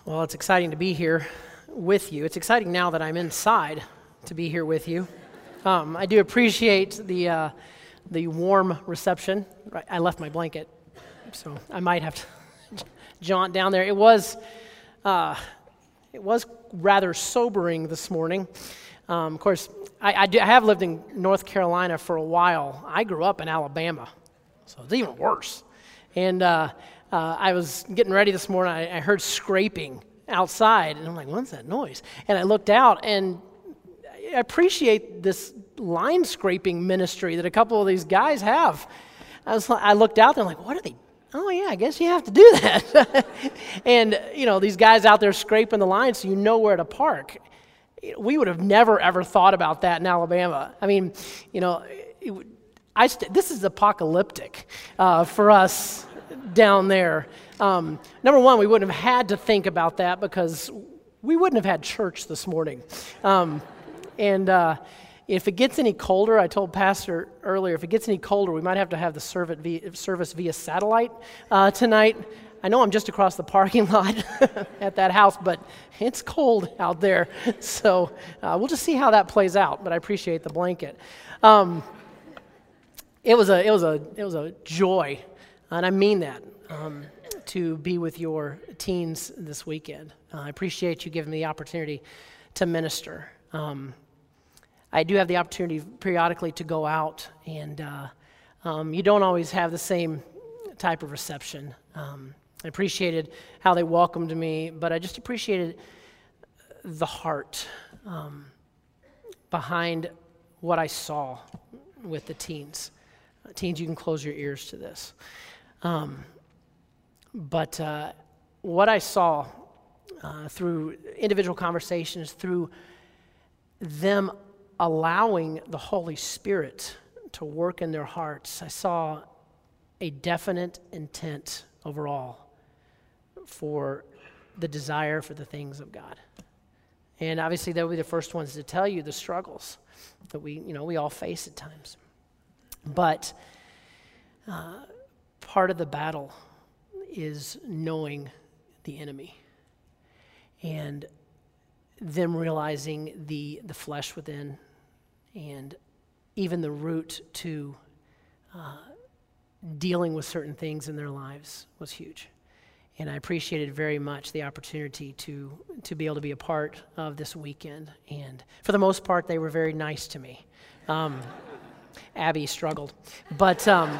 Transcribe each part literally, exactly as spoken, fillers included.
Well, it's exciting to be here with you. It's exciting now that I'm inside to be here with you. Um, I do appreciate the uh, the warm reception. I left my blanket, so I might have to jaunt down there. It was uh, it was rather sobering this morning. Um, of course, I, I, do, I have lived in North Carolina for a while. I grew up in Alabama, so it's even worse. And uh, uh, I was getting ready this morning. I, I heard scraping outside, and I'm like, "What's that noise?" And I looked out, and I appreciate this line scraping ministry that a couple of these guys have. I was, I looked out there, I'm like, "What are they?" Oh yeah, I guess you have to do that. And you know, these guys out there scraping the line, so you know where to park. We would have never ever thought about that in Alabama. I mean, you know, it, I st- this is apocalyptic uh, for us down there. Um, number one, we wouldn't have had to think about that because we wouldn't have had church this morning. Um, and uh, if it gets any colder, I told Pastor earlier, if it gets any colder, we might have to have the service via, service via satellite uh, tonight. I know I'm just across the parking lot at that house, but it's cold out there. So uh, we'll just see how that plays out, but I appreciate the blanket. Um, it was a it was a it was a joy, and I mean that, um, to be with your teens this weekend. Uh, I appreciate you giving me the opportunity to minister. Um, I do have the opportunity periodically to go out, and uh, um, you don't always have the same type of reception. Um, I appreciated how they welcomed me, but I just appreciated the heart um, behind what I saw with the teens. Uh, teens, you can close your ears to this. Um, but uh, what I saw uh, through individual conversations, through them allowing the Holy Spirit to work in their hearts, I saw a definite intent overall for the desire for the things of God. And obviously they'll be the first ones to tell you the struggles that we, you know, we all face at times. But uh, part of the battle is knowing the enemy and them realizing the the flesh within and even the root to uh, dealing with certain things in their lives was huge. And I appreciated very much the opportunity to to be able to be a part of this weekend. And for the most part, they were very nice to me. Um, Abby struggled, but um,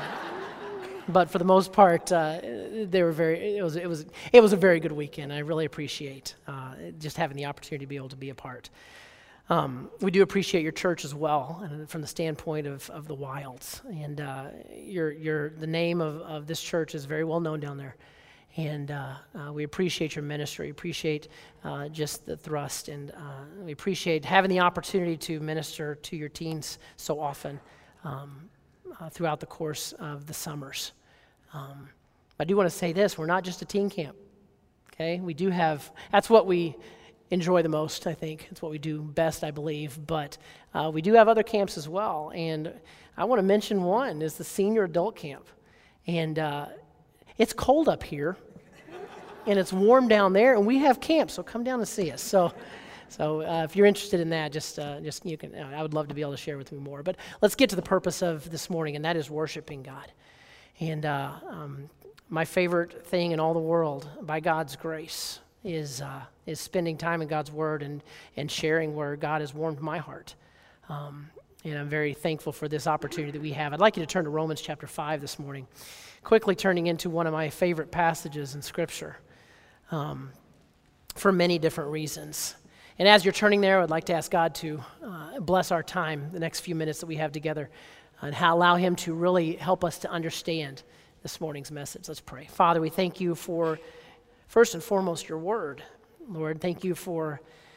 but for the most part, uh, they were very. It was it was it was a very good weekend. I really appreciate uh, just having the opportunity to be able to be a part. Um, we do appreciate your church as well, and from the standpoint of, of the Wilds. And uh, your your the name of, of this church is very well known down there. And uh, uh, we appreciate your ministry, appreciate uh, just the thrust, and uh, we appreciate having the opportunity to minister to your teens so often um, uh, throughout the course of the summers. Um, I do want to say this, we're not just a teen camp, okay? We do have, that's what we enjoy the most, I think. It's what we do best, I believe, but uh, we do have other camps as well, and I want to mention one is the senior adult camp. And uh, it's cold up here, and it's warm down there, and we have camp, so come down and see us. So, so uh, if you're interested in that, just, uh, just you can. I would love to be able to share with you more. But let's get to the purpose of this morning, and that is worshiping God. And uh, um, my favorite thing in all the world, by God's grace, is uh, is spending time in God's Word and and sharing where God has warmed my heart. Um, and I'm very thankful for this opportunity that we have. I'd like you to turn to Romans chapter five this morning. Quickly turning into one of my favorite passages in Scripture um, for many different reasons. And as you're turning there, I'd like to ask God to uh, bless our time, the next few minutes that we have together, and how, allow Him to really help us to understand this morning's message. Let's pray. Father, we thank you for, first and foremost, your word. Lord, thank you for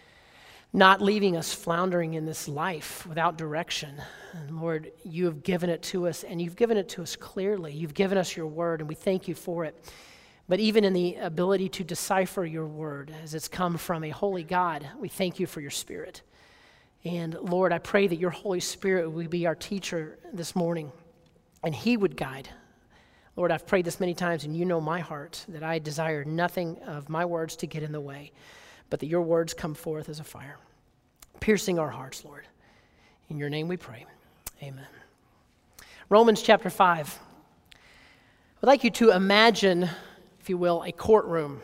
not leaving us floundering in this life without direction. And Lord, you have given it to us, and you've given it to us clearly. You've given us your word, and we thank you for it. But even in the ability to decipher your word as it's come from a holy God, we thank you for your Spirit. And Lord, I pray that your Holy Spirit would be our teacher this morning, and he would guide Lord, I've prayed this many times, and you know my heart, that I desire nothing of my words to get in the way, but that your words come forth as a fire, piercing our hearts, Lord. In your name we pray. Amen. Romans chapter five. I'd like you to imagine, if you will, a courtroom.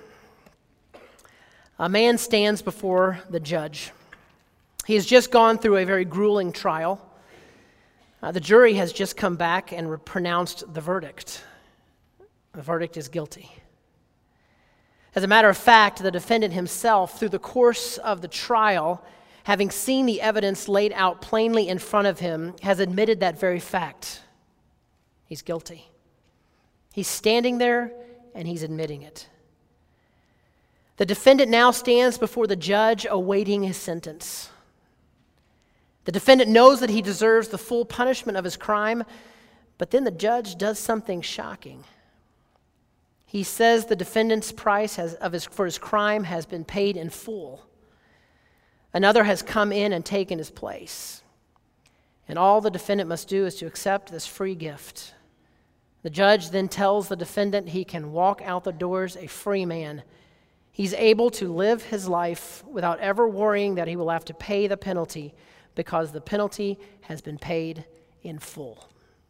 A man stands before the judge. He has just gone through a very grueling trial. Uh, the jury has just come back and re- pronounced the verdict. The verdict is guilty. As a matter of fact, the defendant himself, through the course of the trial, having seen the evidence laid out plainly in front of him, has admitted that very fact. He's guilty. He's standing there and he's admitting it. The defendant now stands before the judge awaiting his sentence. The defendant knows that he deserves the full punishment of his crime, but then the judge does something shocking. He says the defendant's price has, of his, for his crime has been paid in full. Another has come in and taken his place. And all the defendant must do is to accept this free gift. The judge then tells the defendant he can walk out the doors a free man. He's able to live his life without ever worrying that he will have to pay the penalty, because the penalty has been paid in full.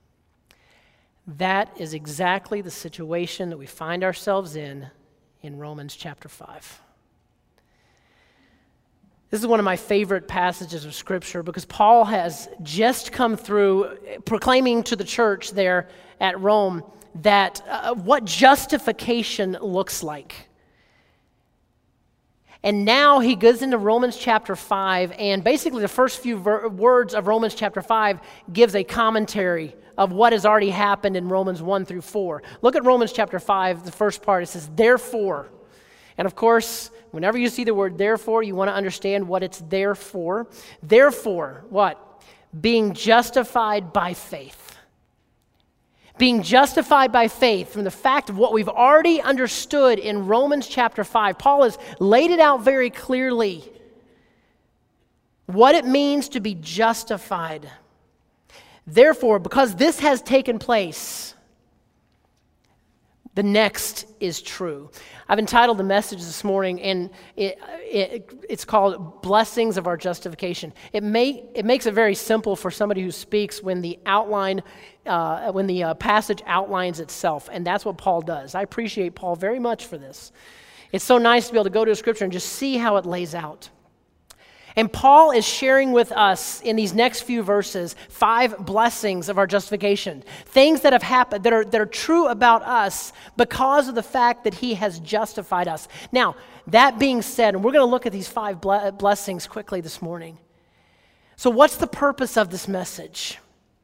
That is exactly the situation that we find ourselves in in Romans chapter five. This is one of my favorite passages of Scripture because Paul has just come through proclaiming to the church there at Rome that uh, what justification looks like. And now he goes into Romans chapter five, and basically the first few ver- words of Romans chapter five gives a commentary of what has already happened in Romans one through four. Look at Romans chapter five, the first part. It says, therefore. And of course, whenever you see the word therefore, you want to understand what it's there for. Therefore, what? Being justified by faith. Being justified by faith from the fact of what we've already understood in Romans chapter five. Paul has laid it out very clearly. What it means to be justified. Therefore, because this has taken place, the next is true. I've entitled the message this morning, and it, it, it's called Blessings of Our Justification. It, may, it makes it very simple for somebody who speaks when the outline, uh, when the uh, passage outlines itself, and that's what Paul does. I appreciate Paul very much for this. It's so nice to be able to go to a scripture and just see how it lays out. And Paul is sharing with us in these next few verses five blessings of our justification. Things that have happened, that are, that are true about us because of the fact that he has justified us. Now, that being said, and we're going to look at these five ble- blessings quickly this morning. So what's the purpose of this message?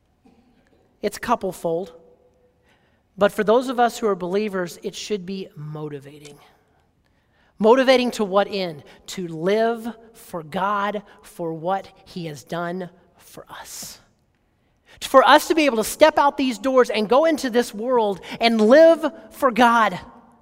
It's couplefold. But for those of us who are believers, it should be motivating. Motivating to what end? To live for God for what he has done for us. For us to be able to step out these doors and go into this world and live for God.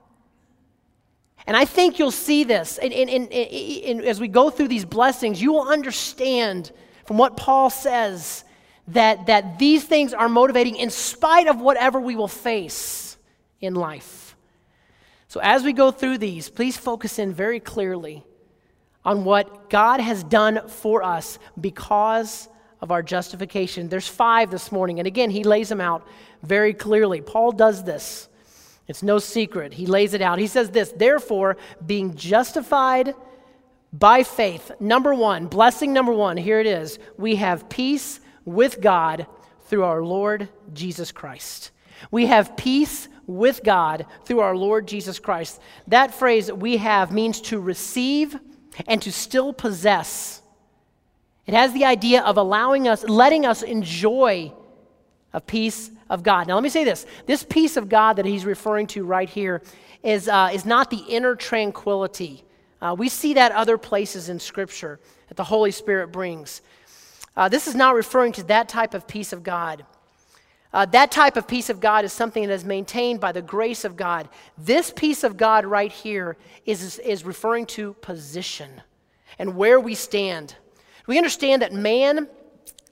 And I think you'll see this. And, and, and, and as we go through these blessings, you will understand from what Paul says that, that these things are motivating in spite of whatever we will face in life. So as we go through these, please focus in very clearly on what God has done for us because of our justification. There's five this morning, and again, he lays them out very clearly. Paul does this. It's no secret. He lays it out. He says this, therefore, being justified by faith. Number one, blessing number one, here it is. We have peace with God through our Lord Jesus Christ. We have peace with God through our Lord Jesus Christ. That phrase we have means to receive and to still possess. It has the idea of allowing us, letting us enjoy a peace of God. Now let me say this. This peace of God that he's referring to right here is, uh, is not the inner tranquility. Uh, we see that other places in Scripture that the Holy Spirit brings. Uh, this is not referring to that type of peace of God. Uh, that type of peace of God is something that is maintained by the grace of God. This peace of God right here is, is referring to position and where we stand. We understand that man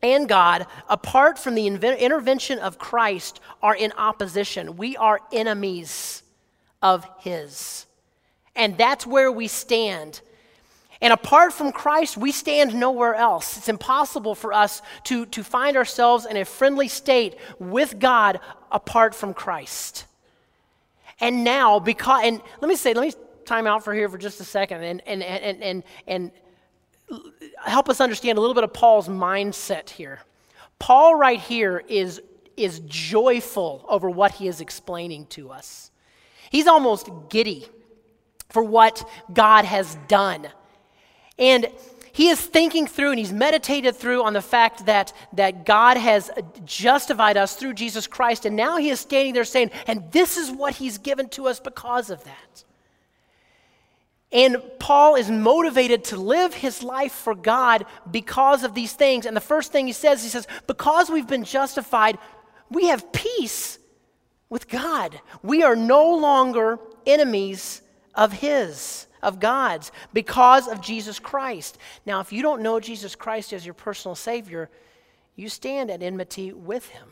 and God, apart from the inve- intervention of Christ, are in opposition. We are enemies of his. And that's where we stand. And apart from Christ, we stand nowhere else. It's impossible for us to, to find ourselves in a friendly state with God apart from Christ. And now, because, and let me say, let me time out for here for just a second and, and, and, and, and help us understand a little bit of Paul's mindset here. Paul right here is, is joyful over what he is explaining to us. He's almost giddy for what God has done. And he is thinking through and he's meditated through on the fact that, that God has justified us through Jesus Christ. And now he is standing there saying, and this is what he's given to us because of that. And Paul is motivated to live his life for God because of these things. And the first thing he says, he says, because we've been justified, we have peace with God. We are no longer enemies of his, of God's, because of Jesus Christ. Now, if you don't know Jesus Christ as your personal Savior, you stand at enmity with him.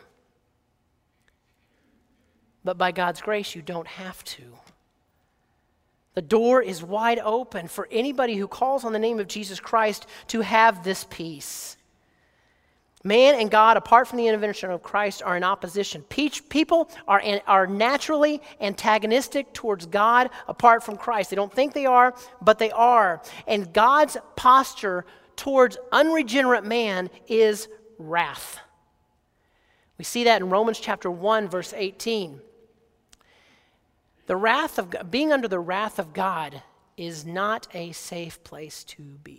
But by God's grace, you don't have to. The door is wide open for anybody who calls on the name of Jesus Christ to have this peace. Man and God, apart from the intervention of Christ, are in opposition. People are, are naturally antagonistic towards God apart from Christ. They don't think they are, but they are. And God's posture towards unregenerate man is wrath. We see that in Romans chapter one, verse eighteen. The wrath of being under the wrath of God is not a safe place to be.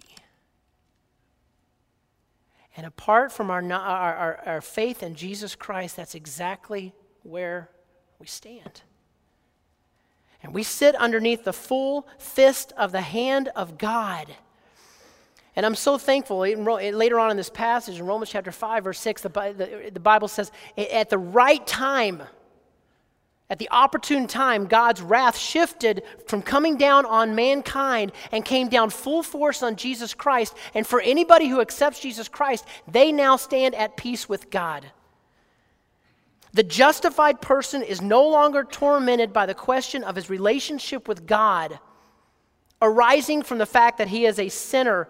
And apart from our, our, our, our faith in Jesus Christ, that's exactly where we stand. And we sit underneath the full fist of the hand of God. And I'm so thankful, later on in this passage, in Romans chapter five, verse six, the, the, the Bible says, at the right time, at the opportune time, God's wrath shifted from coming down on mankind and came down full force on Jesus Christ. And for anybody who accepts Jesus Christ, they now stand at peace with God. The justified person is no longer tormented by the question of his relationship with God, arising from the fact that he is a sinner.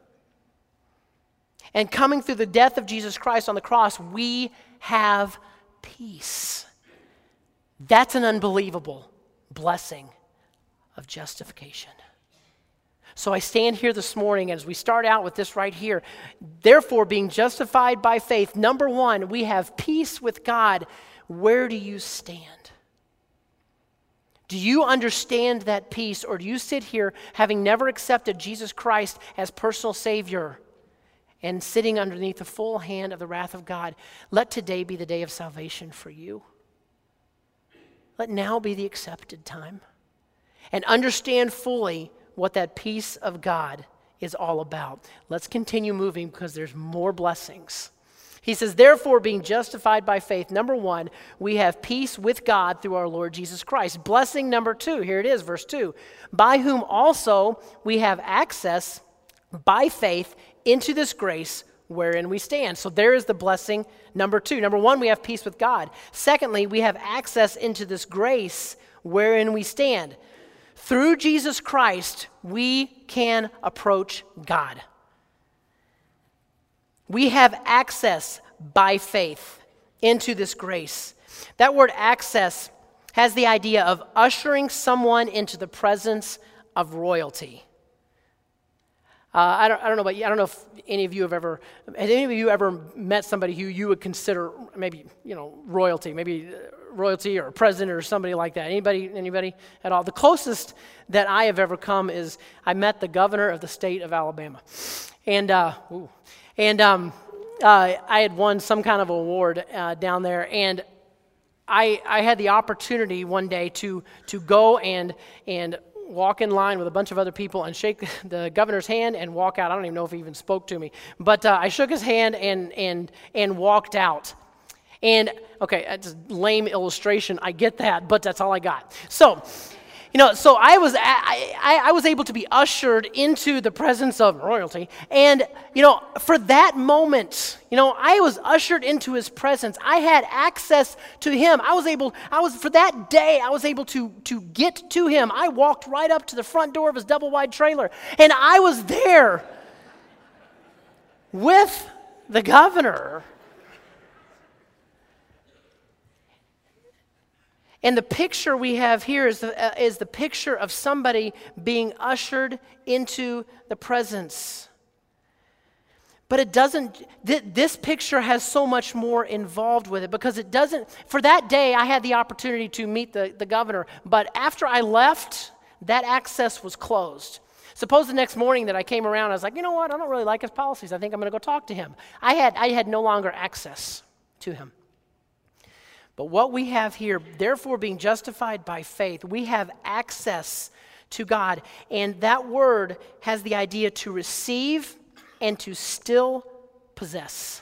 And coming through the death of Jesus Christ on the cross, we have peace. That's an unbelievable blessing of justification. So I stand here this morning as we start out with this right here. Therefore, being justified by faith, number one, we have peace with God. Where do you stand? Do you understand that peace, or do you sit here having never accepted Jesus Christ as personal Savior and sitting underneath the full hand of the wrath of God? Let today be the day of salvation for you. Let now be the accepted time. And understand fully what that peace of God is all about. Let's continue moving because there's more blessings. He says, therefore, being justified by faith, number one, we have peace with God through our Lord Jesus Christ. Blessing number two, here it is, verse two, by whom also we have access by faith into this grace wherein we stand. So there is the blessing number two. Number one, we have peace with God. Secondly, we have access into this grace wherein we stand. Through Jesus Christ, we can approach God. We have access by faith into this grace. That word access has the idea of ushering someone into the presence of royalty. Uh, I don't. I don't know about you. I don't know if any of you have ever. Has any of you ever met somebody who you would consider maybe you know royalty, maybe royalty or a president or somebody like that? Anybody? Anybody at all? The closest that I have ever come is I met the governor of the state of Alabama, and uh, ooh, and um, uh, I had won some kind of award uh, down there, and I I had the opportunity one day to to go and and. walk in line with a bunch of other people and shake the governor's hand and walk out. I don't even know if he even spoke to me, but uh, I shook his hand and and and walked out. And okay, that's a lame illustration. I get that, but that's all I got. So, You know, so I was I, I, I was able to be ushered into the presence of royalty. And, you know, for that moment, you know, I was ushered into his presence. I had access to him. I was able, I was, for that day, I was able to, to get to him. I walked right up to the front door of his double-wide trailer. And I was there with the governor. And the picture we have here is the, uh, is the picture of somebody being ushered into the presence. But it doesn't, th- this picture has so much more involved with it because it doesn't, for that day I had the opportunity to meet the, the governor, but after I left, that access was closed. Suppose the next morning that I came around, I was like, you know what, I don't really like his policies. I think I'm going to go talk to him. I had, I had no longer access to him. But what we have here, therefore being justified by faith, we have access to God. And that word has the idea to receive and to still possess.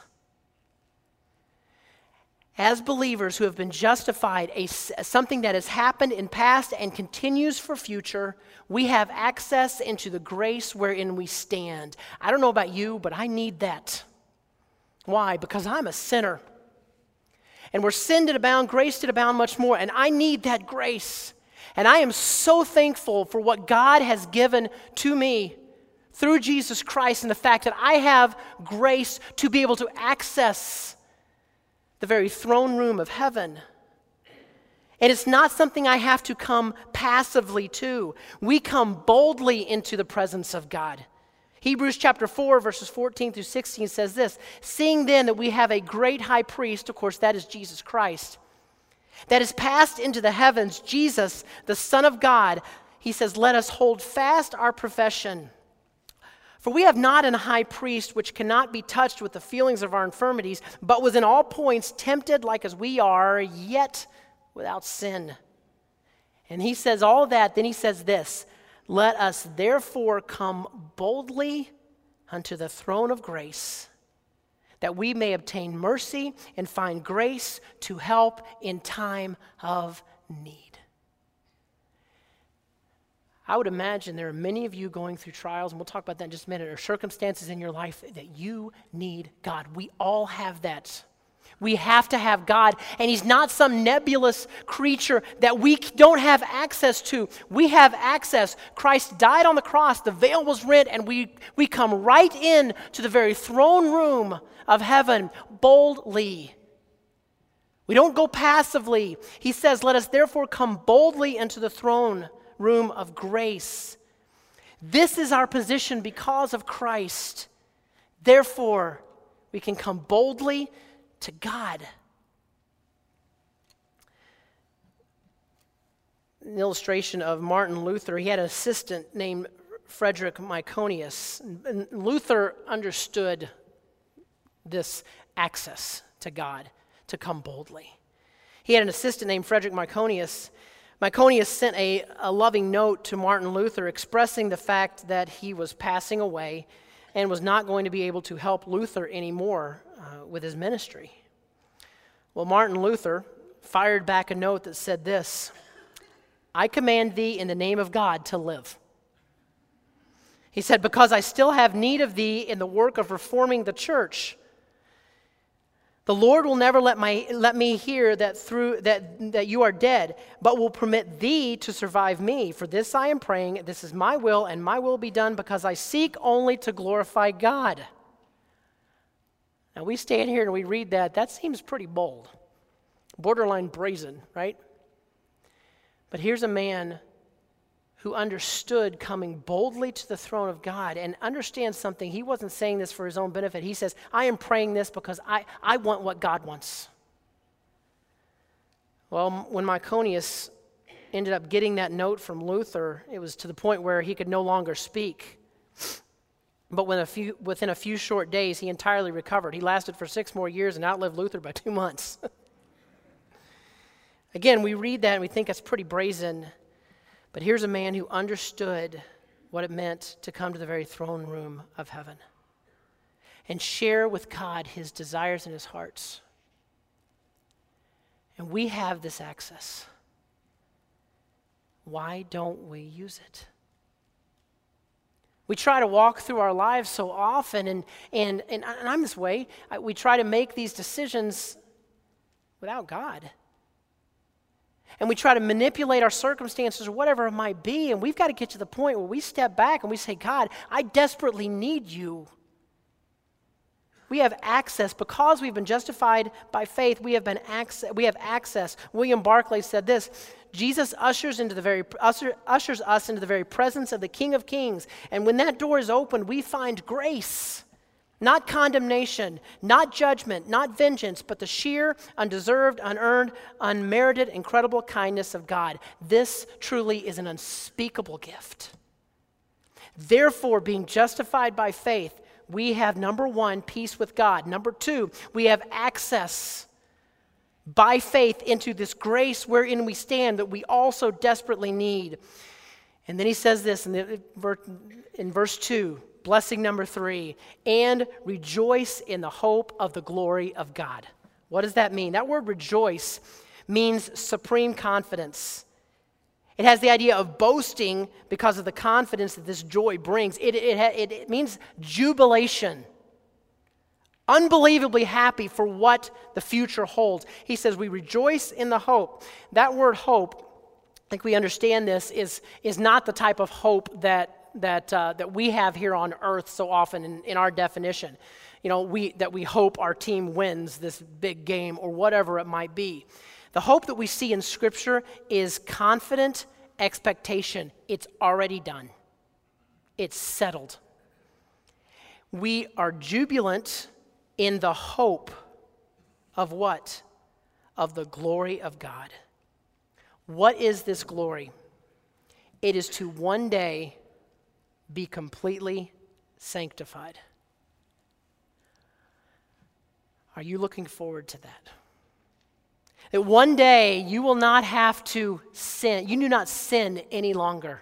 As believers who have been justified, a, something that has happened in past and continues for future, we have access into the grace wherein we stand. I don't know about you, but I need that. Why? Because I'm a sinner. And where sin did abound, grace did abound much more. And I need that grace. And I am so thankful for what God has given to me through Jesus Christ and the fact that I have grace to be able to access the very throne room of heaven. And it's not something I have to come passively to. We come boldly into the presence of God. Hebrews chapter four, verses fourteen through sixteen says this, seeing then that we have a great high priest, of course that is Jesus Christ, that is passed into the heavens, Jesus, the Son of God, he says, let us hold fast our profession. For we have not an high priest which cannot be touched with the feelings of our infirmities, but was in all points tempted like as we are, yet without sin. And he says all that, then he says this, let us therefore come boldly unto the throne of grace, that we may obtain mercy and find grace to help in time of need. I would imagine there are many of you going through trials, and we'll talk about that in just a minute, or circumstances in your life that you need God. We all have that. We have to have God, and he's not some nebulous creature that we don't have access to. We have access. Christ died on the cross, the veil was rent, and we, we come right in to the very throne room of heaven boldly. We don't go passively. He says, let us therefore come boldly into the throne room of grace. This is our position because of Christ. Therefore, we can come boldly to God. An illustration of Martin Luther, he had an assistant named Frederick Myconius. And Luther understood this access to God, to come boldly. He had an assistant named Frederick Myconius. Myconius sent a, a loving note to Martin Luther expressing the fact that he was passing away and was not going to be able to help Luther anymore uh, with his ministry. Well, Martin Luther fired back a note that said this, I command thee in the name of God to live. He said, because I still have need of thee in the work of reforming the church. The Lord will never let my let me hear that through that, that you are dead, but will permit thee to survive me. For this I am praying, this is my will, and my will be done, because I seek only to glorify God. Now we stand here and we read that, that seems pretty bold. Borderline brazen, right? But here's a man who understood coming boldly to the throne of God and understands something. He wasn't saying this for his own benefit. He says, I am praying this because I, I want what God wants. Well, when Myconius ended up getting that note from Luther, it was to the point where he could no longer speak. But when a few, within a few short days, he entirely recovered. He lasted for six more years and outlived Luther by two months. Again, we read that and we think that's pretty brazen. But here's a man who understood what it meant to come to the very throne room of heaven and share with God his desires and his hearts. And we have this access. Why don't we use it? We try to walk through our lives so often, and, and, and, and I'm this way. I, we try to make these decisions without God. And we try to manipulate our circumstances or whatever it might be, and we've got to get to the point where we step back and we say, God, I desperately need you. We have access. Because we've been justified by faith, we have been access, we have access. William Barclay said this: Jesus ushers into the very usher, ushers us into the very presence of the King of Kings. And when that door is opened, we find grace, not condemnation, not judgment, not vengeance, but the sheer, undeserved, unearned, unmerited, incredible kindness of God. This truly is an unspeakable gift. Therefore, being justified by faith, we have, number one, peace with God. Number two, we have access by faith into this grace wherein we stand that we also desperately need. And then he says this in, the, in verse two, blessing number three, and rejoice in the hope of the glory of God. What does that mean? That word rejoice means supreme confidence. It has the idea of boasting because of the confidence that this joy brings. It, it, it, it means jubilation. Unbelievably happy for what the future holds. He says we rejoice in the hope. That word hope, I think we understand this, is, is not the type of hope that, that, uh, that we have here on earth so often in, in our definition. You know, we, that we hope our team wins this big game or whatever it might be. The hope that we see in Scripture is confident expectation. It's already done. It's settled. We are jubilant in the hope of what? Of the glory of God. What is this glory? It is to one day be completely sanctified. Are you looking forward to that? That one day you will not have to sin. You do not sin any longer.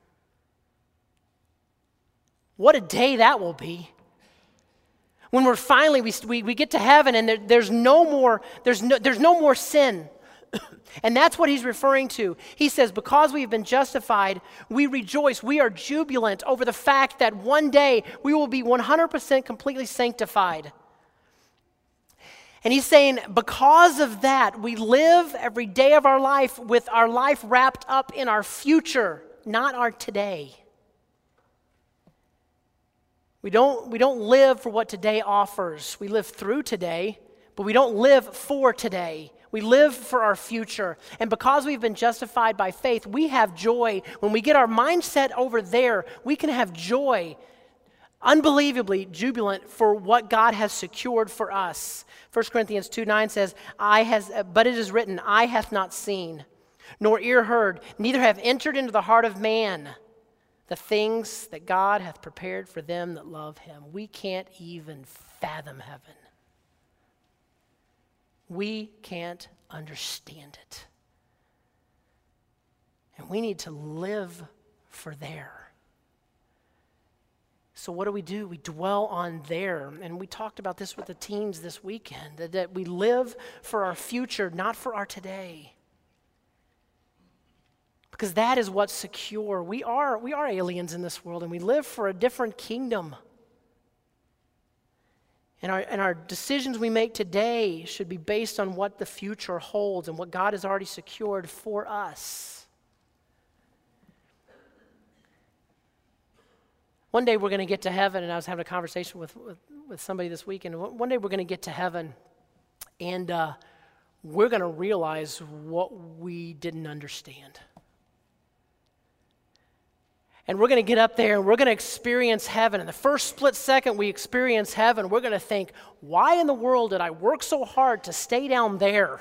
What a day that will be. When we're finally, we, we, we get to heaven and there, there's no more, there's no, there's no more sin. And that's what he's referring to. He says, because we've been justified, we rejoice. We are jubilant over the fact that one day we will be one hundred percent completely sanctified. And he's saying, because of that, we live every day of our life with our life wrapped up in our future, not our today. We don't, we don't live for what today offers. We live through today, but we don't live for today. We live for our future. And because we've been justified by faith, we have joy. When we get our mindset over there, we can have joy, unbelievably jubilant for what God has secured for us. First Corinthians two nine says, "I has, but it is written, eye hath not seen, nor ear heard, neither have entered into the heart of man the things that God hath prepared for them that love him." We can't even fathom heaven. We can't understand it. And we need to live for there. So what do we do? We dwell on there. And we talked about this with the teens this weekend, that, that we live for our future, not for our today. Because that is what's secure. We are, we are aliens in this world, and we live for a different kingdom. And our, and our decisions we make today should be based on what the future holds and what God has already secured for us. One day we're going to get to heaven, and I was having a conversation with, with, with somebody this weekend. One day we're going to get to heaven, and uh, we're going to realize what we didn't understand. And we're going to get up there and we're going to experience heaven. And the first split second we experience heaven, we're going to think, why in the world did I work so hard to stay down there?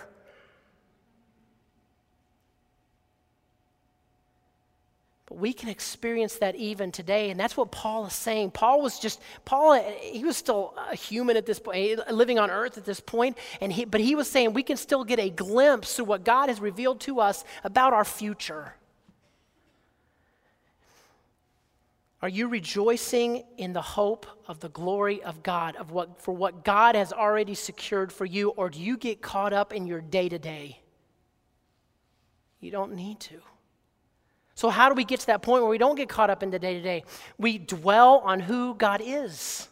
But we can experience that even today. And that's what Paul is saying. Paul was just, Paul, he was still a human at this point, living on earth at this point. And he, but he was saying we can still get a glimpse of what God has revealed to us about our future. Are you rejoicing in the hope of the glory of God, of what for what God has already secured for you, or do you get caught up in your day-to-day? You don't need to. So how do we get to that point where we don't get caught up in the day-to-day? We dwell on who God is.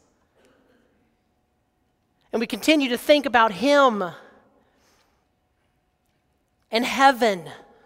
And we continue to think about him and heaven.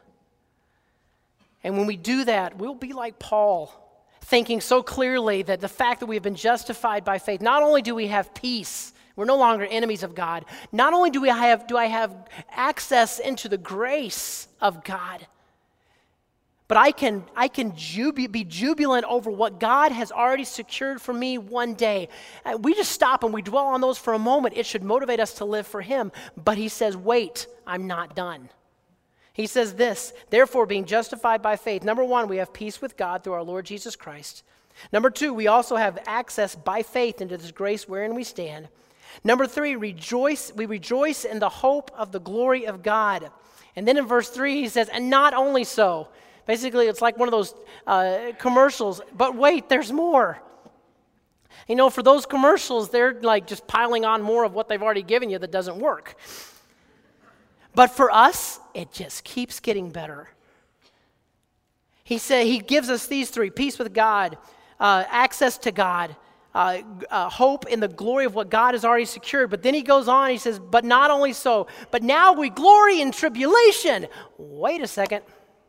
And when we do that, we'll be like Paul, thinking so clearly that the fact that we have been justified by faith, not only do we have peace, we're no longer enemies of God, not only do we have do I have access into the grace of God, but I can I can jubi- be jubilant over what God has already secured for me one day. Uh, we just stop and we dwell on those for a moment. It should motivate us to live for him. But he says, wait, I'm not done. He says this, therefore, being justified by faith, number one, we have peace with God through our Lord Jesus Christ. Number two, we also have access by faith into this grace wherein we stand. Number three, rejoice. We rejoice in the hope of the glory of God. And then in verse three, he says, and not only so. Basically, it's like one of those uh, commercials. But wait, there's more. You know, for those commercials, they're like just piling on more of what they've already given you that doesn't work. But for us, it just keeps getting better. He said he gives us these three: peace with God, uh, access to God, uh, uh, hope in the glory of what God has already secured. But then he goes on, he says, but not only so, but now we glory in tribulation. Wait a second.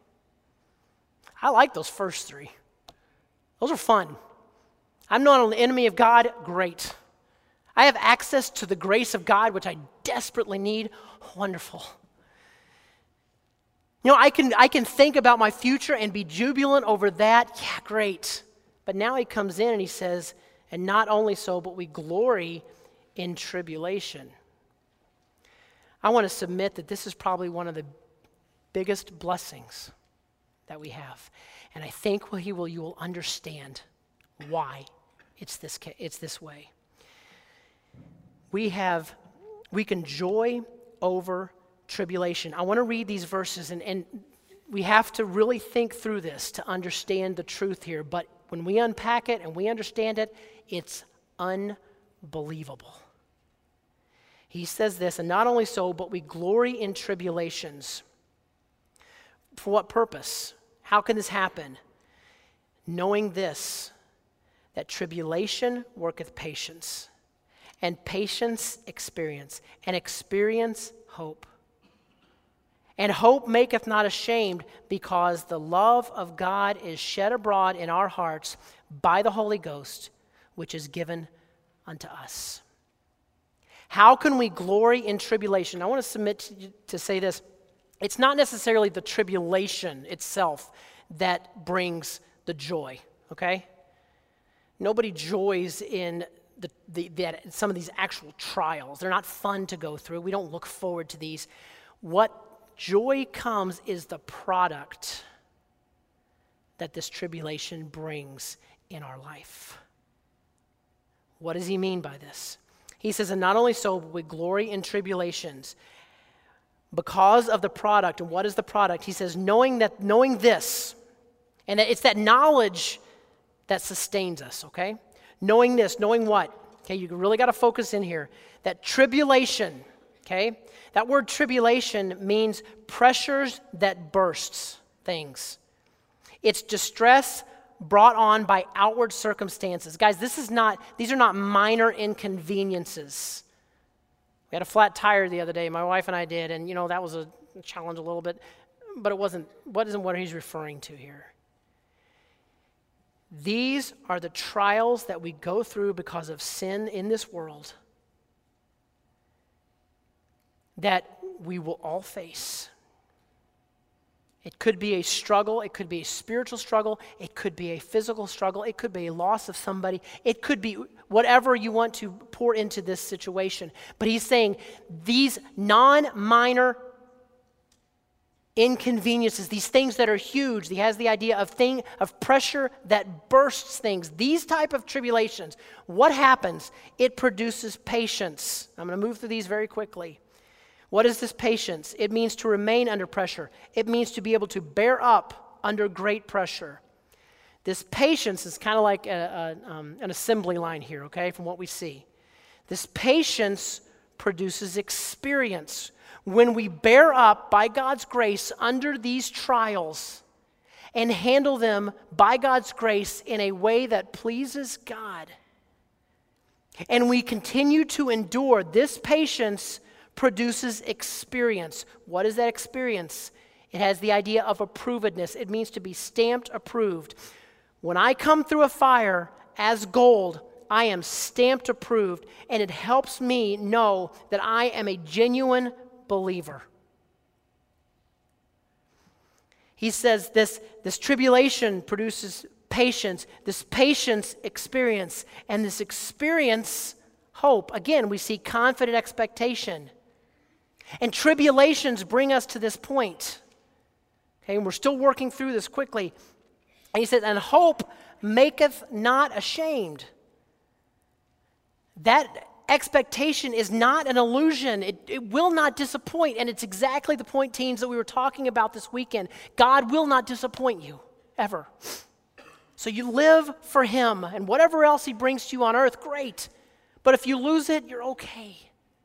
I like those first three. Those are fun. I'm not an enemy of God. Great. I have access to the grace of God, which I desperately need. Wonderful. You know, I can I can think about my future and be jubilant over that. Yeah, great. But now he comes in and he says, and not only so, but we glory in tribulation. I want to submit that this is probably one of the biggest blessings that we have. And I think well, he will, you will understand why it's this, it's this way. We have, we can joy over tribulation. I want to read these verses, and, and we have to really think through this to understand the truth here. But when we unpack it and we understand it, it's unbelievable. He says this, and not only so, but we glory in tribulations. For what purpose? How can this happen? Knowing this, that tribulation worketh patience, and patience experience, and experience hope. And hope maketh not ashamed, because the love of God is shed abroad in our hearts by the Holy Ghost, which is given unto us. How can we glory in tribulation? I want to submit to, to say this. It's not necessarily the tribulation itself that brings the joy, okay? Nobody joys in the, the, that some of these actual trials. They're not fun to go through. We don't look forward to these. What joy comes is the product that this tribulation brings in our life. What does he mean by this? He says, and not only so, but we glory in tribulations because of the product. And what is the product? He says, knowing that, knowing this, and it's that knowledge that sustains us, okay? Knowing this, knowing what? Okay, you really got to focus in here. That tribulation, okay? That word tribulation means pressures that bursts things. It's distress brought on by outward circumstances. Guys, this is not, these are not minor inconveniences. We had a flat tire the other day, my wife and I did, and you know, that was a challenge a little bit, but it wasn't, what isn't what he's referring to here. These are the trials that we go through because of sin in this world that we will all face. It could be a struggle, it could be a spiritual struggle, it could be a physical struggle, it could be a loss of somebody, it could be whatever you want to pour into this situation. But he's saying these non-minor inconveniences, these things that are huge, he has the idea of thing of pressure that bursts things. These type of tribulations, what happens? It produces patience. I'm going to move through these very quickly. What is this patience? It means to remain under pressure. It means to be able to bear up under great pressure. This patience is kind of like a, a, um, an assembly line here, okay, from what we see. This patience produces experience. When we bear up by God's grace under these trials, and handle them by God's grace in a way that pleases God. And we continue to endure. This patience produces experience. What is that experience? It has the idea of approvedness. It means to be stamped approved. When I come through a fire as gold, I am stamped approved, and it helps me know that I am a genuine believer. He says this, this tribulation produces patience, this patience experience, and this experience hope. Again, we see confident expectation. And tribulations bring us to this point. Okay, and we're still working through this quickly. And he says, and hope maketh not ashamed. That expectation is not an illusion. It, it will not disappoint. And it's exactly the point, teens, that we were talking about this weekend. God will not disappoint you, ever. So you live for him, and whatever else he brings to you on earth, great. But if you lose it, you're okay.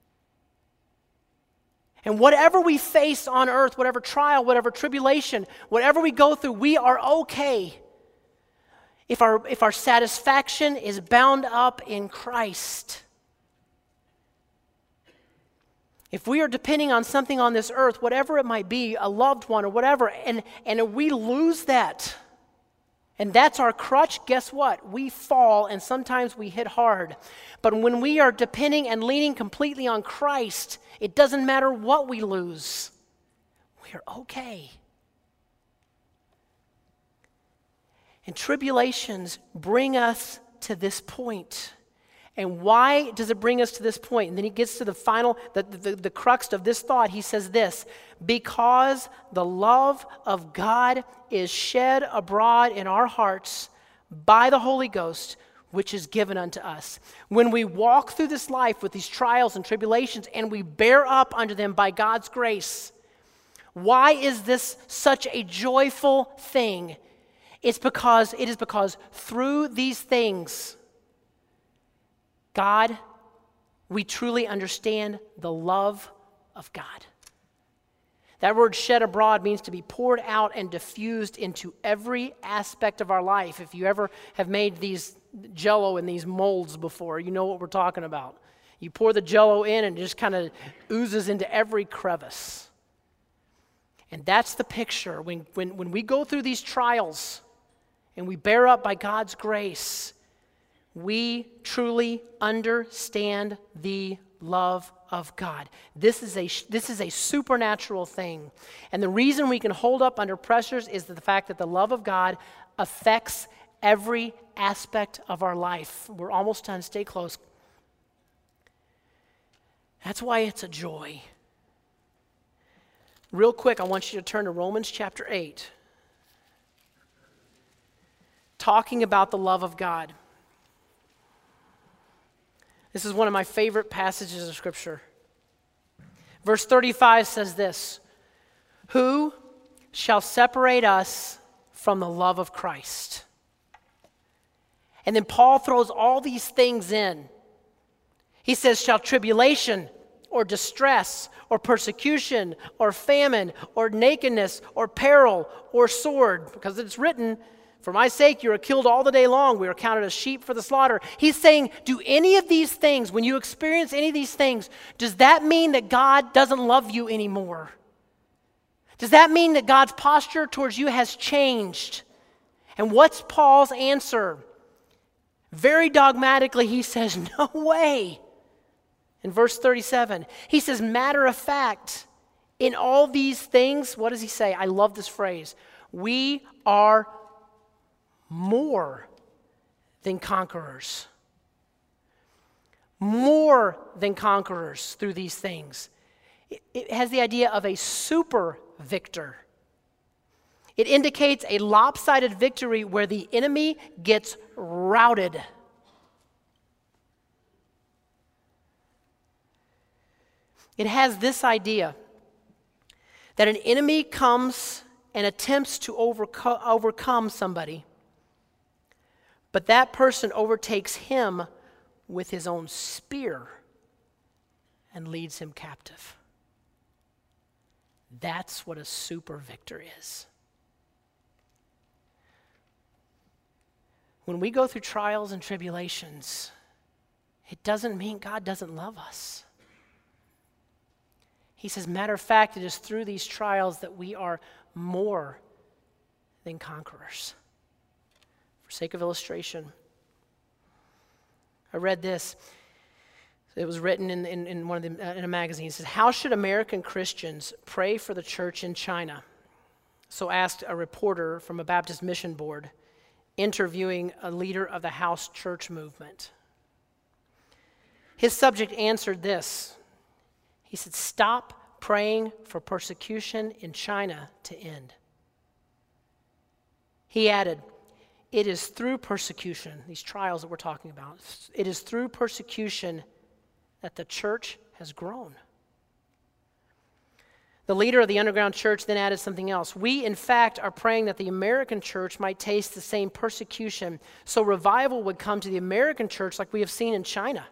And whatever we face on earth, whatever trial, whatever tribulation, whatever we go through, we are okay if our, if our satisfaction is bound up in Christ. If we are depending on something on this earth, whatever it might be, a loved one or whatever, and, and we lose that, and that's our crutch, guess what? We fall, and sometimes we hit hard. But when we are depending and leaning completely on Christ, it doesn't matter what we lose. We're okay. And tribulations bring us to this point. And why does it bring us to this point? And then he gets to the final, the, the, the crux of this thought. He says this, because the love of God is shed abroad in our hearts by the Holy Ghost, which is given unto us. When we walk through this life with these trials and tribulations and we bear up under them by God's grace, why is this such a joyful thing? It's because, it is because through these things, God, we truly understand the love of God. That word shed abroad means to be poured out and diffused into every aspect of our life. If you ever have made these Jell-O in these molds before, you know what we're talking about. You pour the Jell-O in and it just kind of oozes into every crevice. And that's the picture. When, when, when we go through these trials and we bear up by God's grace, we truly understand the love of God. This is a this is a supernatural thing. And the reason we can hold up under pressures is the fact that the love of God affects every aspect of our life. We're almost done. Stay close. That's why it's a joy. Real quick, I want you to turn to Romans chapter eight. Talking about the love of God. This is one of my favorite passages of Scripture. Verse thirty-five says this, who shall separate us from the love of Christ? And then Paul throws all these things in. He says, shall tribulation or distress or persecution or famine or nakedness or peril or sword, because it's written, for my sake, you are killed all the day long. We are counted as sheep for the slaughter. He's saying, do any of these things, when you experience any of these things, does that mean that God doesn't love you anymore? Does that mean that God's posture towards you has changed? And what's Paul's answer? Very dogmatically, he says, no way. In verse thirty-seven, he says, matter of fact, in all these things, what does he say? I love this phrase. We are more than conquerors. More than conquerors through these things. It, it has the idea of a super victor. It indicates a lopsided victory where the enemy gets routed. It has this idea that an enemy comes and attempts to overco- overcome somebody, but that person overtakes him with his own spear and leads him captive. That's what a super victor is. When we go through trials and tribulations, it doesn't mean God doesn't love us. He says, matter of fact, it is through these trials that we are more than conquerors. For sake of illustration, I read this. It was written in, in, in one of the, uh, in a magazine. It says, how should American Christians pray for the church in China? So asked a reporter from a Baptist mission board interviewing a leader of the house church movement. His subject answered this. He said, stop praying for persecution in China to end. He added, it is through persecution, these trials that we're talking about, it is through persecution that the church has grown. The leader of the underground church then added something else. We, in fact, are praying that the American church might taste the same persecution, so revival would come to the American church like we have seen in China.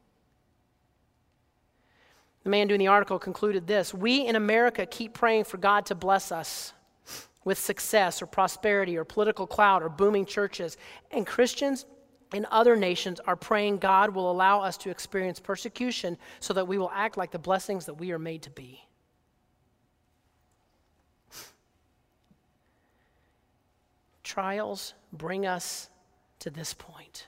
The man doing the article concluded this: we in America keep praying for God to bless us with success or prosperity or political clout or booming churches, and Christians in other nations are praying God will allow us to experience persecution so that we will act like the blessings that we are made to be. Trials bring us to this point.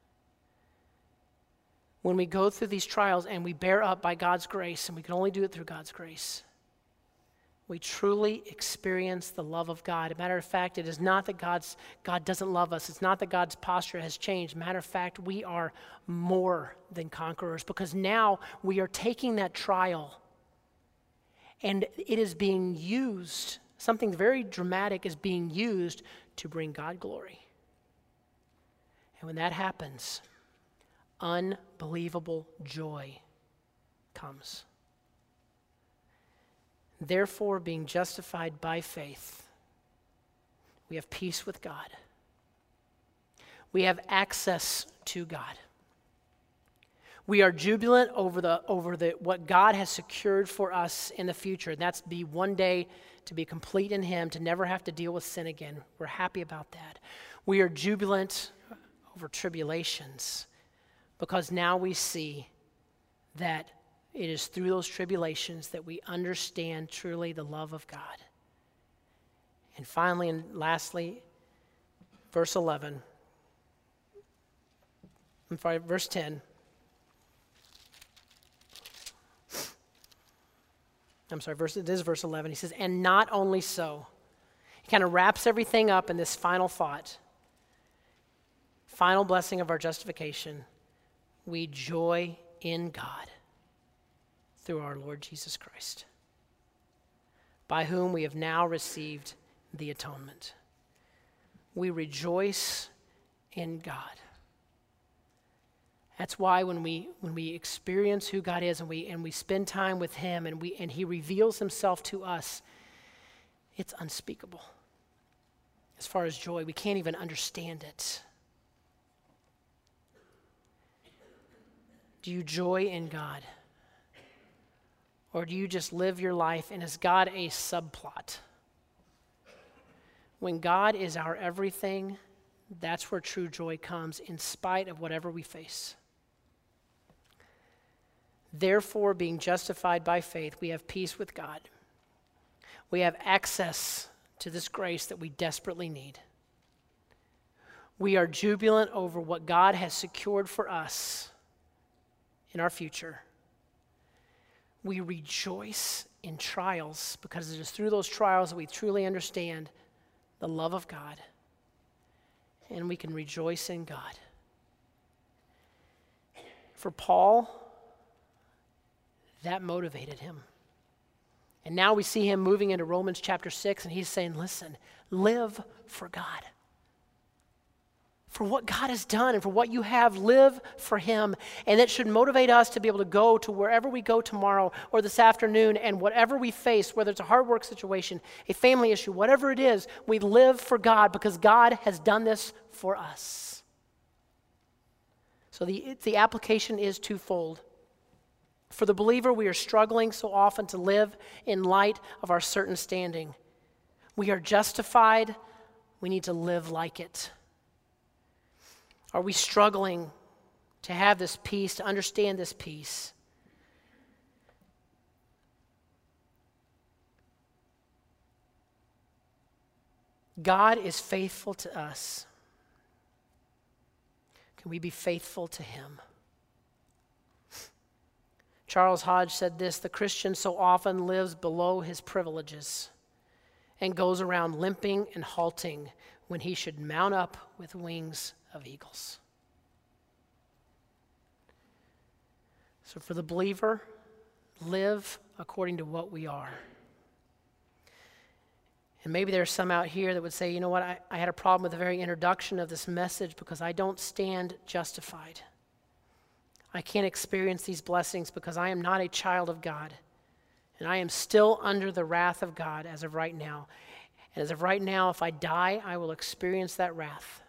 When we go through these trials and we bear up by God's grace, and we can only do it through God's grace, we truly experience the love of God. As a matter of fact, it is not that God's, God doesn't love us. It's not that God's posture has changed. Matter of fact, we are more than conquerors, because now we are taking that trial and it is being used, something very dramatic is being used to bring God glory. And when that happens, unbelievable joy comes. Therefore, being justified by faith, we have peace with God. We have access to God. We are jubilant over the over the what God has secured for us in the future. That's be one day to be complete in Him, to never have to deal with sin again. We're happy about that. We are jubilant over tribulations, because now we see that it is through those tribulations that we understand truly the love of God. And finally and lastly, verse eleven. I'm sorry, verse ten. I'm sorry, verse, it is verse eleven. He says, and not only so. He kind of wraps everything up in this final thought. Final blessing of our justification. We joy in God through our Lord Jesus Christ, by whom we have now received the atonement. We rejoice in God. That's why when we when we experience who God is and we and we spend time with Him and we and He reveals Himself to us, it's unspeakable. As far as joy, we can't even understand it. Do you joy in God? Or do you just live your life and is God a subplot? When God is our everything, that's where true joy comes, in spite of whatever we face. Therefore, being justified by faith, we have peace with God. We have access to this grace that we desperately need. We are jubilant over what God has secured for us in our future. We rejoice in trials, because it is through those trials that we truly understand the love of God, and we can rejoice in God. For Paul, that motivated him. And now we see him moving into Romans chapter six, and he's saying, listen, live for God. For what God has done and for what you have, live for Him. And it should motivate us to be able to go to wherever we go tomorrow or this afternoon, and whatever we face, whether it's a hard work situation, a family issue, whatever it is, we live for God because God has done this for us. So the, the application is twofold. For the believer, we are struggling so often to live in light of our certain standing. We are justified. We need to live like it. Are we struggling to have this peace, to understand this peace? God is faithful to us. Can we be faithful to him? Charles Hodge said this: the Christian so often lives below his privileges and goes around limping and halting when he should mount up with wings of eagles. So for the believer, live according to what we are. And maybe there's some out here that would say, you know what, I, I had a problem with the very introduction of this message because I don't stand justified. I can't experience these blessings because I am not a child of God. And I am still under the wrath of God as of right now. And as of right now, if I die, I will experience that wrath.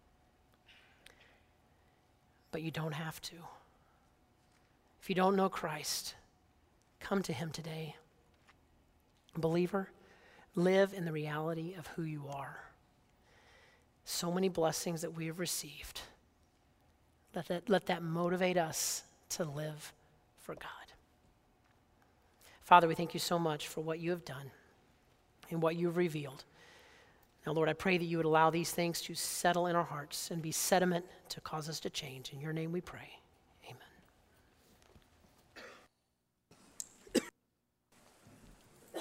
But you don't have to. If you don't know Christ, come to him today. Believer, live in the reality of who you are. So many blessings that we have received. Let that, let that motivate us to live for God. Father, we thank you so much for what you have done and what you have revealed. Now, Lord, I pray that you would allow these things to settle in our hearts and be sediment to cause us to change. In your name we pray.